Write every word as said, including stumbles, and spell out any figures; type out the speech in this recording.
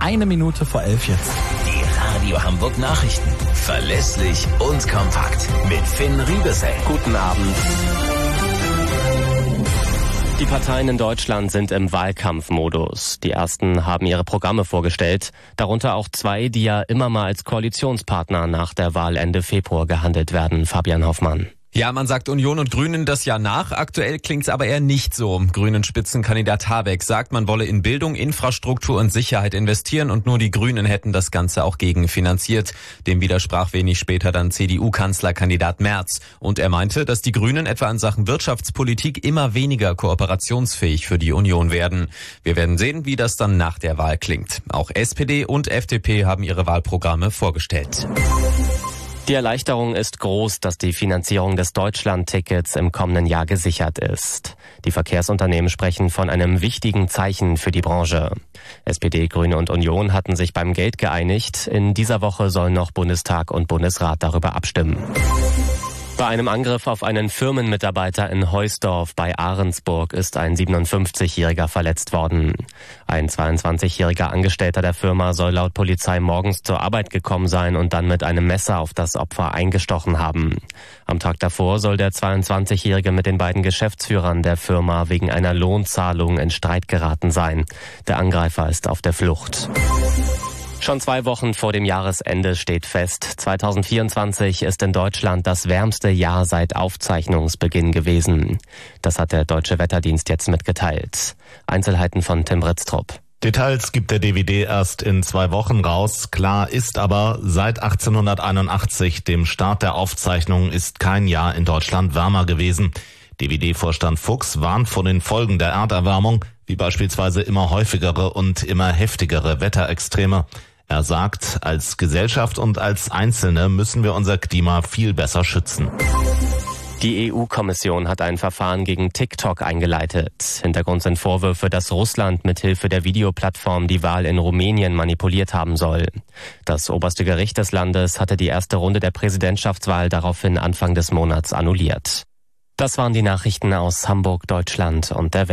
eine Minute vor elf jetzt. Die Radio Hamburg Nachrichten. Verlässlich und kompakt. Mit Finn Riebesell. Guten Abend. Die Parteien in Deutschland sind im Wahlkampfmodus. Die ersten haben ihre Programme vorgestellt, darunter auch zwei, die ja immer mal als Koalitionspartner nach der Wahl Ende Februar gehandelt werden. Fabian Hoffmann. Ja, man sagt Union und Grünen das Jahr nach. Aktuell klingt's aber eher nicht so. Grünen Spitzenkandidat Habeck sagt, man wolle in Bildung, Infrastruktur und Sicherheit investieren und nur die Grünen hätten das Ganze auch gegenfinanziert. Dem widersprach wenig später dann C D U-Kanzlerkandidat Merz. Und er meinte, dass die Grünen etwa in Sachen Wirtschaftspolitik immer weniger kooperationsfähig für die Union werden. Wir werden sehen, wie das dann nach der Wahl klingt. Auch S P D und F D P haben ihre Wahlprogramme vorgestellt. Die Erleichterung ist groß, dass die Finanzierung des Deutschland-Tickets im kommenden Jahr gesichert ist. Die Verkehrsunternehmen sprechen von einem wichtigen Zeichen für die Branche. S P D, Grüne und Union hatten sich beim Geld geeinigt. In dieser Woche sollen noch Bundestag und Bundesrat darüber abstimmen. Bei einem Angriff auf einen Firmenmitarbeiter in Heusdorf bei Ahrensburg ist ein siebenundfünfzigjähriger verletzt worden. Ein zweiundzwanzigjähriger Angestellter der Firma soll laut Polizei morgens zur Arbeit gekommen sein und dann mit einem Messer auf das Opfer eingestochen haben. Am Tag davor soll der zweiundzwanzigjährige mit den beiden Geschäftsführern der Firma wegen einer Lohnzahlung in Streit geraten sein. Der Angreifer ist auf der Flucht. Schon zwei Wochen vor dem Jahresende steht fest, zweitausendvierundzwanzig ist in Deutschland das wärmste Jahr seit Aufzeichnungsbeginn gewesen. Das hat der Deutsche Wetterdienst jetzt mitgeteilt. Einzelheiten von Tim Britztrup. Details gibt der D W D erst in zwei Wochen raus. Klar ist aber, seit achtzehnhunderteinundachtzig, dem Start der Aufzeichnung, ist kein Jahr in Deutschland wärmer gewesen. D W D-Vorstand Fuchs warnt vor den Folgen der Erderwärmung, wie beispielsweise immer häufigere und immer heftigere Wetterextreme. Er sagt, als Gesellschaft und als Einzelne müssen wir unser Klima viel besser schützen. Die E U-Kommission hat ein Verfahren gegen TikTok eingeleitet. Hintergrund sind Vorwürfe, dass Russland mithilfe der Videoplattform die Wahl in Rumänien manipuliert haben soll. Das oberste Gericht des Landes hatte die erste Runde der Präsidentschaftswahl daraufhin Anfang des Monats annulliert. Das waren die Nachrichten aus Hamburg, Deutschland und der Welt.